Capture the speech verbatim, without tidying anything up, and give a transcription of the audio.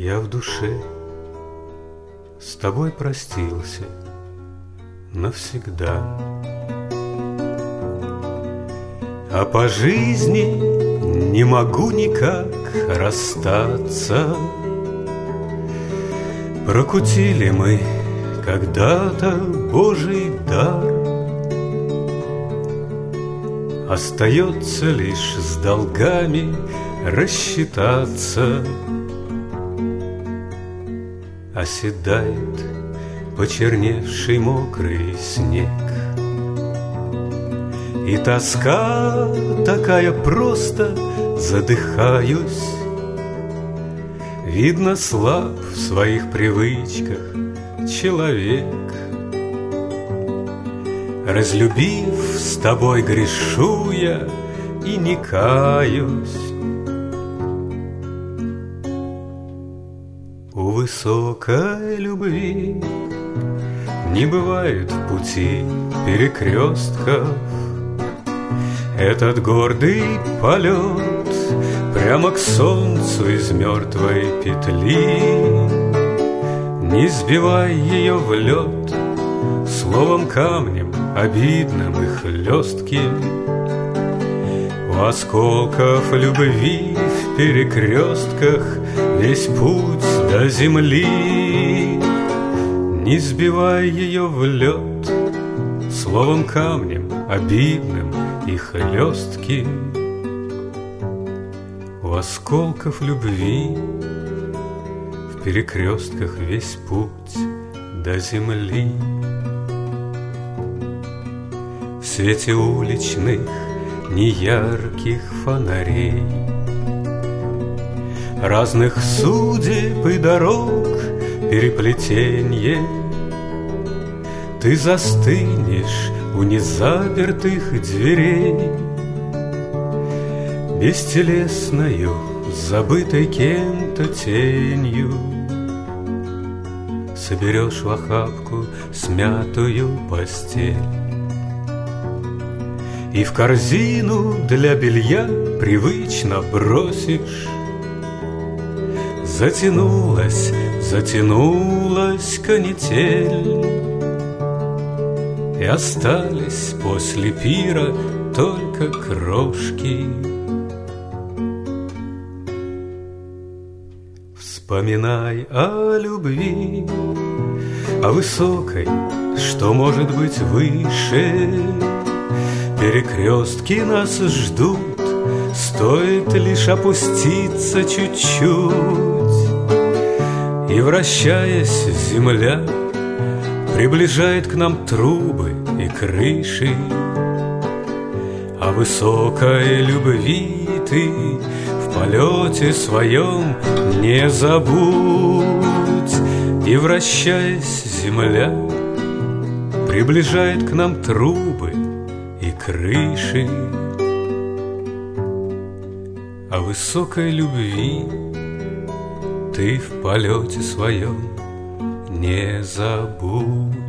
Я в душе с тобой простился навсегда, а по жизни не могу никак расстаться. Прокутили мы когда-то Божий дар, остается лишь с долгами рассчитаться. Оседает почерневший мокрый снег, и тоска такая, просто задыхаюсь. Видно, слаб в своих привычках человек. Разлюбив, с тобой грешу я и не каюсь. У высокой любви не бывает в пути перекрестков. Этот гордый полет прямо к солнцу из мертвой петли. Не сбивай ее в лед словом, камнем обидным и хлестким. У осколков любви в перекрестках весь путь до земли. Не сбивай ее в лед словом, камнем обидным и хлестким. У осколков любви в перекрестках весь путь до земли. В свете уличных неярких фонарей, разных судеб и дорог переплетенье, ты застынешь у незапертых дверей, бестелесною, забытой кем-то тенью. Соберешь в охапку смятую постель и в корзину для белья привычно бросишь. Затянулась, затянулась канитель, и остались после пира только крошки. Вспоминай о любви, о высокой, что может быть выше. Перекрестки нас ждут, стоит лишь опуститься чуть-чуть. И, вращаясь, земля приближает к нам трубы и крыши. О высокой любви ты в полете своем не забудь. И, вращаясь, земля приближает к нам трубы и крыши. О высокой любви ты в полете своем не забудь.